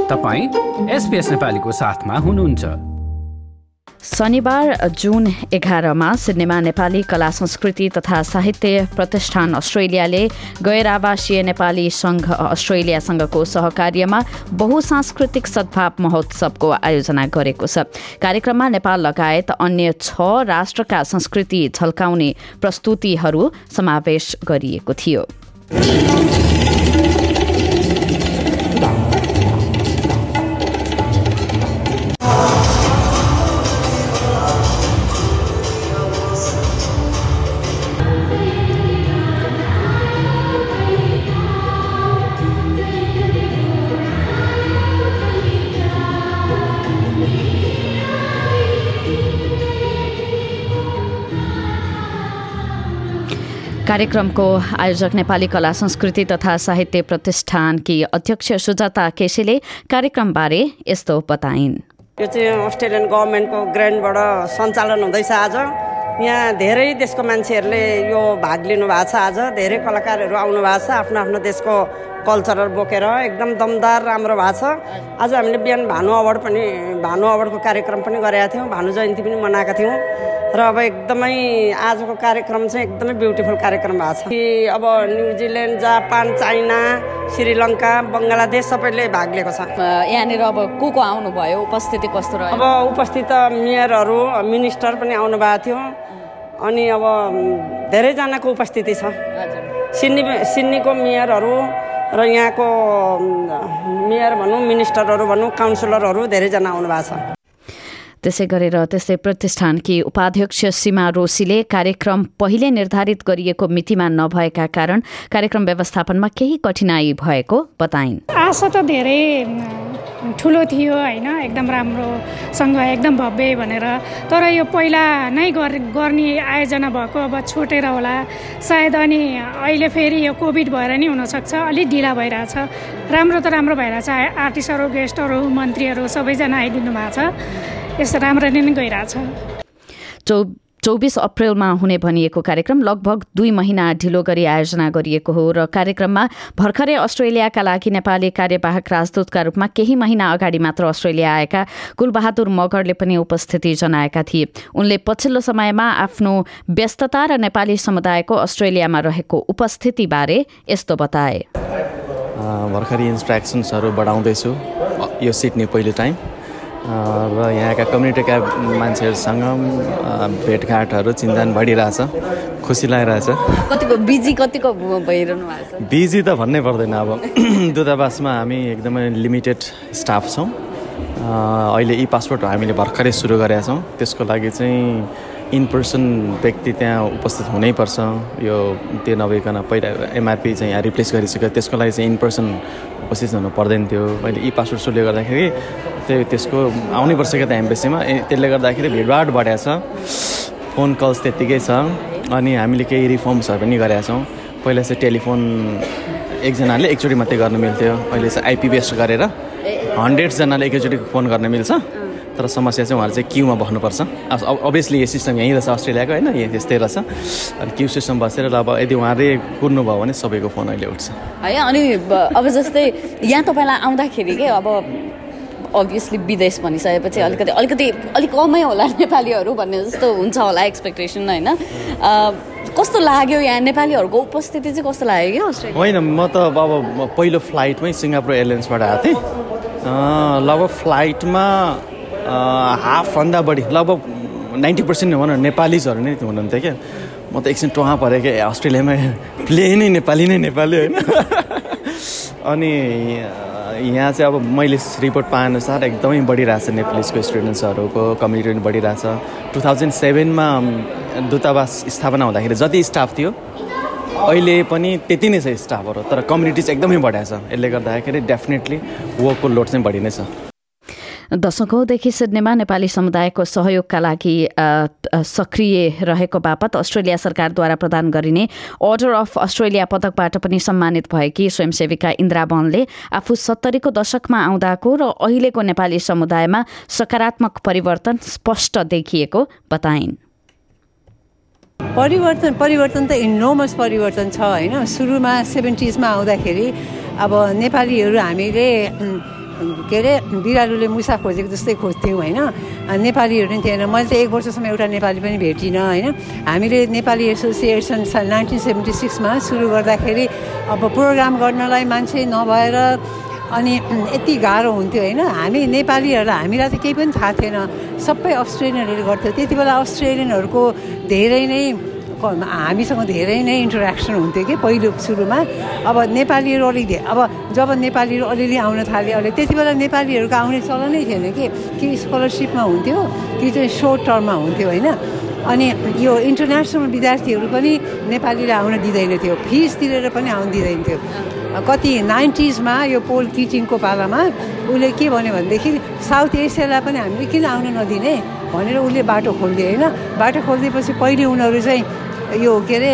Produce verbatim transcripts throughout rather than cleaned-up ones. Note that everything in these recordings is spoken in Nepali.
तपाईँ एसपीएस नेपालीको साथमा हुनुहुन्छ। शनिबार जुन एघारमा सिडनीमा नेपाली कला संस्कृति तथा साहित्य प्रतिष्ठान अस्ट्रेलियाले गैर आवासीय नेपाली संघ अस्ट्रेलियासँगको सहकार्यमा बहुसांस्कृतिक सद्भाव महोत्सवको आयोजना गरेको छ। कार्यक्रममा नेपाल लगायत अन्य छ राष्ट्रका संस्कृति झल्काउने प्रस्तुतिहरू समावेश गरिएको थियो। कार्यक्रमको आयोजक नेपाली कला संस्कृति तथा साहित्य प्रतिष्ठानकी अध्यक्ष सुजाता केसीले कार्यक्रमबारे यस्तो बताइन्। यो चाहिँ अस्ट्रेलियन गभर्मेन्टको ग्रान्टबाट सञ्चालन हुँदैछ। आज यहाँ धेरै देशको मान्छेहरूले यो भाग लिनु भएको छ। आज धेरै कलाकारहरू आउनु भएको छ आफ्नो आफ्नो देशको कल्चरल बोकेर। एकदम दमदार राम्रो भएको छ। आज हामीले बिहान भानु अवार्ड पनि भानु अवार्डको कार्यक्रम पनि गरेका थियौँ, भानु जयन्ती पनि मनाएका थियौँ र अब एकदमै आजको कार्यक्रम चाहिँ एकदमै ब्युटिफुल कार्यक्रम भएको छ कि अब New Zealand, Japan, China, Sri Lanka, Bangladesh सबैले भाग लिएको छ। यहाँनिर अब को को आउनुभयो, उपस्थिति कस्तो रह्यो? अब उपस्थित मेयरहरू, मिनिस्टर पनि आउनु भएको थियो अनि अब धेरैजनाको उपस्थिति छ। सिडनी सिडनीको मेयरहरू र यहाँको मेयर भनौँ, मिनिस्टरहरू भनौँ, काउन्सिलरहरू धेरैजना आउनु भएको छ। त्यसै गरेर त्यस्तै प्रतिष्ठानकी उपाध्यक्ष सीमा रोशीले कार्यक्रम पहिले निर्धारित गरिएको मितिमा नभएका कारण कार्यक्रम व्यवस्थापनमा केही कठिनाई भएको बताइन्। आशा त धेरै ठुलो थियो होइन, एकदम राम्रोसँग एकदम भव्य भनेर, तर यो पहिला नै गर्ने आयोजना भएको अब छुटेर होला सायद। अनि अहिले फेरि यो कोभिड भएर नि हुनसक्छ अलिक ढिला भइरहेछ। राम्रो त राम्रो भइरहेछ, आर्टिस्टहरू, गेस्टहरू, मन्त्रीहरू सबैजना आइदिनु भएको छ। यस्तो राम्ररी नै गइरहेछ। चौ चौबिस अप्रेलमा हुने भनिएको कार्यक्रम लगभग दुई महिना ढिलो गरी आयोजना गरिएको हो र कार्यक्रममा भर्खरै अस्ट्रेलियाका लागि नेपाली कार्यवाहक राजदूतका रूपमा केही महिना अगाडि मात्र अस्ट्रेलिया आएका कुलबहादुर मगरले पनि उपस्थिति जनाएका थिए। उनले पछिल्लो समयमा आफ्नो व्यस्तता र नेपाली समुदायको अस्ट्रेलियामा रहेको उपस्थितिबारे यस्तो बताए। भर्खरै इन्स्ट्रक्सन्सहरू बढाउँदैछु, यो सिडनी पहिलो टाइम र यहाँका कम्युनिटीका मान्छेहरूसँग भेटघाटहरू चिन्जान बढिरहेछ, खुसी लागिरहेछ। कतिको बिजी कतिको भइरहनु भएको छ? बिजी त भन्नै पर्दैन। अब दूतावासमा हामी एकदमै लिमिटेड स्टाफ छौँ। अहिले ई पासपोर्ट हामीले भर्खरै सुरु गरेका छौँ। त्यसको लागि चाहिँ इन पर्सन व्यक्ति त्यहाँ उपस्थित हुनैपर्छ। यो त्यो नभइकन पहिला एमआरपी चाहिँ यहाँ रिप्लेस गरिसक्यो, त्यसको लागि चाहिँ इन पर्सन उपस्थित हुनु पर्दैन थियो। अहिले ई पासपोर्ट सुरुले गर्दाखेरि त्यो त्यसको आउनैपर्छ क्या त एम्बेसीमा। त्यसले गर्दाखेरि भिडभाड बढाएको छ, फोन कल्स त्यत्तिकै छ। अनि हामीले केही रिफर्म्सहरू पनि गरेका छौँ। पहिला चाहिँ टेलिफोन एकजनाले एकचोटि मात्रै गर्न मिल्थ्यो, अहिले चाहिँ आइपी बेस्ड गरेर हन्ड्रेड्सजनाले एकैचोटि फोन गर्न मिल्छ। तर समस्या चाहिँ उहाँहरू चाहिँ क्युमा बस्नुपर्छ। अभियसली यो सिस्टम यहीँ रहेछ अस्ट्रेलियाको होइन, यस्तै रहेछ। अनि क्यु सिस्टम बसेर अब यदि उहाँले कुर्नुभयो भने सबैको फोन अहिले उठ्छ है। अनि अब जस्तै यहाँ तपाईँलाई आउँदाखेरि के अब अभियसली विदेश भनिसकेपछि अलिकति अलिकति अलिक कमै होला नेपालीहरू भन्ने जस्तो हुन्छ होला एक्सपेक्टेसन होइन। कस्तो लाग्यो यहाँ नेपालीहरूको उपस्थिति चाहिँ कस्तो लाग्यो कि अस्ट्रेलिया? होइन, म त अब पहिलो फ्लाइटमै सिङ्गापुर एयरलाइन्सबाट आएको थिएँ। लगभग फ्लाइटमा हाफभन्दा बढी लगभग नाइन्टी पर्सेन्ट भनौँ नेपालीजहरू नै हुनुहुन्थ्यो क्या। म त एकछिन टुहाँ परेँ क्या, अस्ट्रेलियामा प्लेनै नेपाली नै नेपाली होइन। अनि यहाँ चाहिँ अब मैले रिपोर्ट पाएअनुसार एकदमै बढिरहेछ नेपालीको स्टुडेन्ट्सहरूको कम्युनिटी पनि बढिरहेछ। टु थाउजन्ड सेभेनमा दूतावास स्थापना हुँदाखेरि जति स्टाफ थियो अहिले पनि त्यति नै छ स्टाफहरू, तर कम्युनिटी चाहिँ एकदमै बढाएको छ। यसले गर्दाखेरि डेफिनेटली वर्कको लोड चाहिँ बढी नै छ। दशकौँदेखि सिडनीमा नेपाली समुदायको सहयोगका लागि सक्रिय रहेको बापत अस्ट्रेलिया सरकारद्वारा प्रदान गरिने अर्डर अफ अस्ट्रेलिया पदकबाट पनि सम्मानित भएकी स्वयंसेविका इन्द्रा बनले आफू सत्तरीको दशकमा आउँदाको र अहिलेको नेपाली समुदायमा सकारात्मक परिवर्तन स्पष्ट देखिएको बताइन्। परिवर्तन परिवर्तन त इनोमस परिवर्तन छ होइन। सुरुमा सेभेन्टिजमा आउँदाखेरि अब नेपालीहरू हामीले के अरे बिरालुले मुसा खोजेको जस्तै खोज्थ्यौँ होइन नेपालीहरू पनि थिएन मैले त एक वर्षसम्म एउटा नेपाली पनि भेटिनँ होइन हामीले नेपाली एसोसिएसन नाइन्टिन सेभेन्टी सिक्समा सुरु गर्दाखेरि अब प्रोग्राम गर्नलाई मान्छे नभएर अनि यति गाह्रो हुन्थ्यो होइन हामी नेपालीहरूलाई हामीलाई त केही पनि थाहा थिएन सबै अस्ट्रेलियनहरूले गर्थ्यो त्यति बेला अस्ट्रेलियनहरूको धेरै नै हामीसँग धेरै नै इन्टरेक्सन हुन्थ्यो कि पहिलो सुरुमा अब नेपालीहरू अलिक अब जब नेपालीहरू अलिअलि आउन थाले अहिले त्यति बेला नेपालीहरूको आउने चलनै थिएन कि कि स्कलरसिपमा हुन्थ्यो कि चाहिँ सोर्ट टर्ममा हुन्थ्यो होइन अनि यो इन्टरनेसनल विद्यार्थीहरू पनि नेपालीले आउन दिँदैन थियो फिस तिरेर पनि आउन दिँदैन थियो कति नाइन्टिजमा यो पोल किचिङको पालामा उसले के भन्यो भनेदेखि साउथ एसियालाई पनि हामीले किन आउन नदिने भनेर उसले बाटो खोलिदियो होइन बाटो खोलिदिएपछि पहिले उनीहरू चाहिँ यो के अरे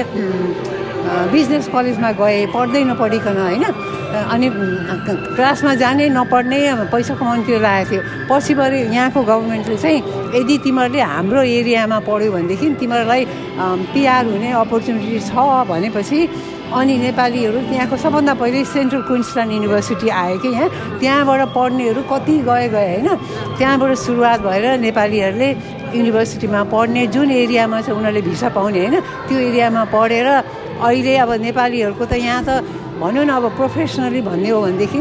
बिजनेस कलेजमा गए पढ्दै नपढिकन होइन अनि क्लासमा जाने नपढ्ने पैसा कमाउनुतिर लागेको थियो पछि भरे यहाँको गभर्मेन्टले चाहिँ यदि तिमीहरूले हाम्रो एरियामा पढ्यो भनेदेखि तिमीहरूलाई पिआर हुने अपर्च्युनिटी छ भनेपछि अनि नेपालीहरू त्यहाँको सबभन्दा पहिले सेन्ट्रल क्विन्सल्यान्ड युनिभर्सिटी आयो कि यहाँ त्यहाँबाट पढ्नेहरू कति गए गए होइन त्यहाँबाट सुरुवात भएर नेपालीहरूले युनिभर्सिटीमा पढ्ने जुन एरियामा चाहिँ उनीहरूले भिसा पाउने होइन त्यो एरियामा पढेर अहिले अब नेपालीहरूको त यहाँ त भनौँ न अब प्रोफेसनली भन्ने हो भनेदेखि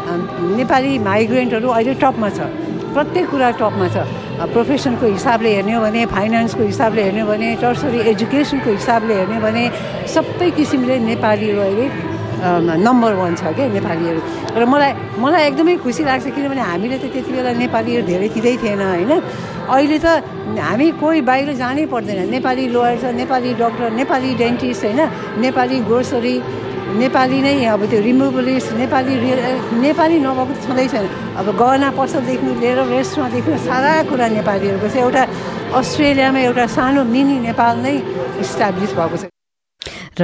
नेपाली माइग्रेन्टहरू अहिले टपमा छ प्रत्येक कुरा टपमा छ प्रोफेसनको हिसाबले हेर्ने हो भने फाइनेन्सको हिसाबले हेर्ने हो भने टर्सरी एजुकेसनको हिसाबले हेर्ने हो भने सबै किसिमले नेपालीहरू अहिले नम्बर वान छ क्या नेपालीहरू र मलाई मलाई एकदमै खुसी लाग्छ किनभने हामीले त त्यति बेला नेपालीहरू धेरै थिँदै थिएन होइन अहिले त हामी कोही बाहिर जानै पर्दैन नेपाली लोयर छ नेपाली डक्टर नेपाली डेन्टिस्ट होइन नेपाली ग्रोसरी नेपाली नै अब त्यो रिमुभलिस्ट नेपाली नेपाली नभएको त छँदै छैन अब गहना पसलदेखि लिएर रेस्टुरेन्टदेखि सारा कुरा नेपालीहरूको चाहिँ एउटा अस्ट्रेलियामा एउटा सानो मिनी नेपाल नै इस्टाब्लिस भएको छ र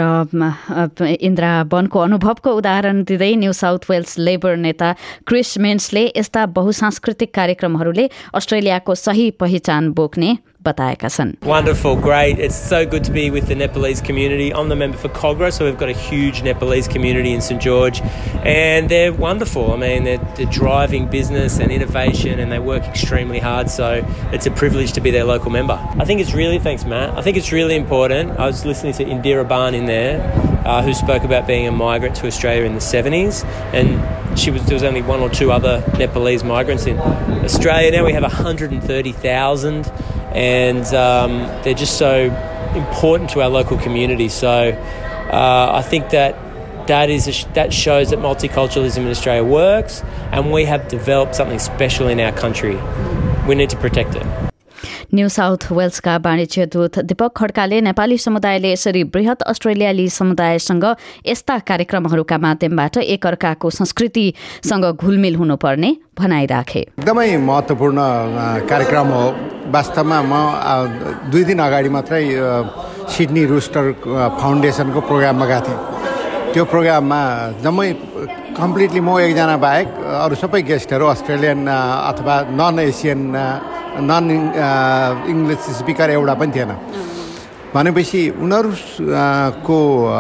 इन्द्रा बनको अनुभवको उदाहरण दिँदै न्यू साउथ वेल्स लेबर नेता क्रिस मेन्सले यस्ता बहुसांस्कृतिक कार्यक्रमहरूले अस्ट्रेलियाको सही पहिचान बोक्ने बताएका छन्. Wonderful, great. It's so good to be with the Nepalese community. I'm the member for Cogra, so we've got a huge Nepalese community in Saint George, and they're wonderful. I mean, they're, they're driving business and innovation, and they work extremely hard, so it's a privilege to be their local member. I think it's really, thanks Matt, I think it's really important. I was listening to Indira Ban in there, uh, who spoke about being a migrant to Australia in the seventies, and she was, there was only one or two other Nepalese migrants in Australia. Now we have one hundred thirty thousand. And um, they're just so important to our local community. So uh, I think that that is a sh- that shows that multiculturalism in Australia works, and we have developed something special in our country. We need to protect it. New South वेल्सका वाणिज्य दूत दीपक खड्काले नेपाली समुदायले यसरी बृहत अस्ट्रेलियाली समुदायसँग यस्ता कार्यक्रमहरूका माध्यमबाट एकअर्काको संस्कृतिसँग घुलमिल हुनुपर्ने भनाइराखे. एकदमै महत्त्वपूर्ण कार्यक्रम हो. वास्तवमा म दुई दिन अगाडि मात्रै सिडनी रुस्टर फाउन्डेसनको प्रोग्राममा गएको थिएँ. त्यो प्रोग्राममा जम्मै कम्प्लिटली म एकजना बाहेक अरू सबै गेस्टहरू अस्ट्रेलियन अथवा non Asian non English speaker एउटा पनि थिएन. भनेपछि उनीहरूको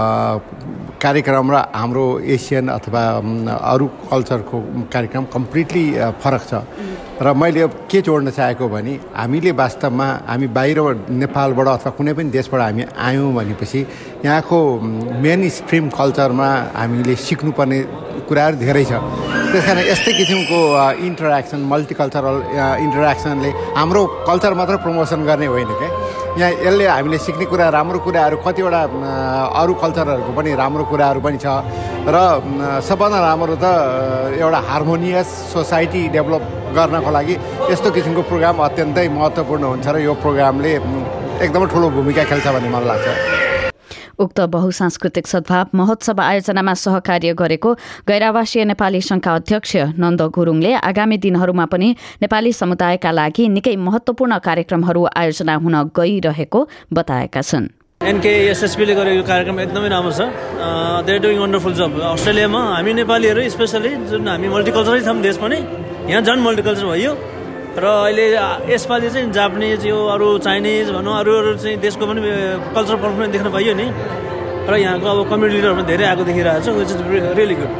कार्यक्रम र हाम्रो एसियन अथवा अरू कल्चरको कार्यक्रम कम्प्लिटली फरक छ. र मैले के जोड्न चाहेको भने हामीले वास्तवमा हामी बाहिर नेपालबाट अथवा कुनै पनि देशबाट हामी आयौँ भनेपछि यहाँको मेन स्ट्रिम कल्चरमा हामीले सिक्नुपर्ने कुराहरू धेरै छ. त्यस कारण यस्तै किसिमको इन्टरेक्सन मल्टिकल्चरल इन्टरेक्सनले हाम्रो कल्चर मात्र प्रमोसन गर्ने होइन क्या. यहाँ यसले हामीले सिक्ने कुरा राम्रो कुराहरू कतिवटा अरू कल्चरहरूको पनि राम्रो कुराहरू पनि छ. र सबभन्दा राम्रो त एउटा हार्मोनियस सोसाइटी डेभलप गर्नको लागि यस्तो किसिमको प्रोग्राम अत्यन्तै महत्त्वपूर्ण हुन्छ र यो प्रोग्रामले एकदमै ठुलो भूमिका खेल्छ भन्ने मलाई लाग्छ. उक्त बहुसांस्कृतिक सद्भाव महोत्सव आयोजनामा सहकार्य गरेको गैरावासीय नेपाली संघका अध्यक्ष नन्द गुरुङले आगामी दिनहरूमा पनि नेपाली समुदायका लागि निकै महत्त्वपूर्ण कार्यक्रमहरू आयोजना हुन गइरहेको बताएका छन्. एनकेएसएसपीले गरेको कार्यक्रम एकदमै राम्रो छ. They are doing wonderful job. अस्ट्रेलियामा हामी नेपालीहरू स्पेसली जुन हामी मल्टिकल्चरल छौँ देश पनि यहाँ झन् मल्टिकल्चर भयो. र अहिले यसपालि चाहिँ जापानिज यो अरू चाइनिज भनौँ अरू अरू चाहिँ देशको पनि कल्चरल पर्फर्मेन्स देख्न पाइयो नि. र यहाँको अब कम्युनिटी लिडरहरू धेरै आएको देखिरहेको छ विच इज रियली गुड.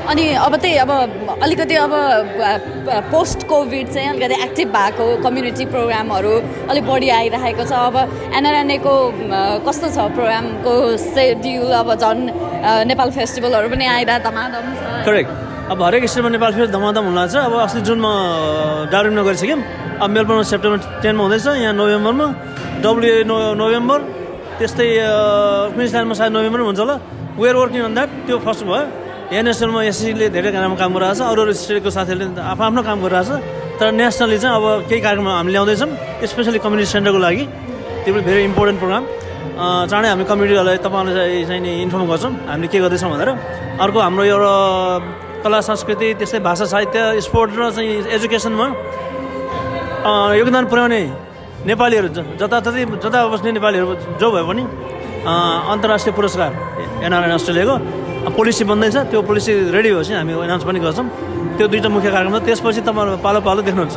अनि अब त्यही अब अलिकति अब पोस्ट कोभिड चाहिँ अलिकति एक्टिभ भएको कम्युनिटी प्रोग्रामहरू अलिक बढी आइरहेको छ। अब एनआरएनएको कस्तो छ प्रोग्रामको सेड्युल? अब झन् नेपाल फेस्टिभलहरू पनि आइरहेको धमाधम छ। करेक्ट। अब हरेक स्टेटमा नेपाल फेरि धमाधम हुन लाग्छ। अब अस्ति जुनमा डार्बिनमा गरिसक्यौँ, अब मेलबर्नमा सेप्टेम्बर टेनमा हुँदैछ, यहाँ नोभेम्बरमा डब्लुए नो नोभेम्बर त्यस्तै क्विन्सल्यान्डमा सायद नोभेम्बरमा हुन्छ होला। We are working on that. त्यो फर्स्ट भयो। एनएसएलमा एससीले धेरै राम्रो काम गरिरहेको छ, अरू अरू स्टेटको साथीहरूले आफ्नो आफ्नो काम गरिरहेको छ। तर नेसनली चाहिँ अब केही कार्यक्रम हामीले ल्याउँदैछौँ, स्पेसली कम्युनिटी सेन्टरको लागि। त्यो पनि भेरी इम्पोर्टेन्ट प्रोग्राम। चाँडै हामी कम्युनिटीहरूलाई तपाईँहरूलाई चाहिँ नि इन्फर्म गर्छौँ हामीले के गर्दैछौँ भनेर। अर्को हाम्रो एउटा कला संस्कृति त्यस्तै भाषा साहित्य स्पोर्ट र चाहिँ एजुकेसनमा योगदान पुर्याउने नेपालीहरू जताततै जता बस्ने नेपालीहरू जो भए पनि अन्तर्राष्ट्रिय पुरस्कार एनआरएन अस्ट्रेलियाको पोलिसी बन्दैछ। त्यो पोलिसी रेडी भएपछि हामी एनाउन्स पनि गर्छौँ। त्यो दुईवटा मुख्य कार्यक्रम छ। त्यसपछि तपाईँहरू पालो पालो देख्नुहुन्छ।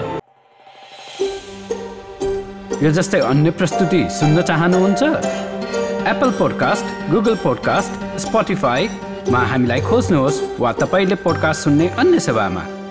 यो जस्तै अन्य प्रस्तुति सुन्न चाहनुहुन्छ? एप्पल पोडकास्ट, गुगल पोडकास्ट, स्पोटिफाईमा हामीलाई खोज्नुहोस् वा तपाईँले पोडकास्ट सुन्ने अन्य सेवामा।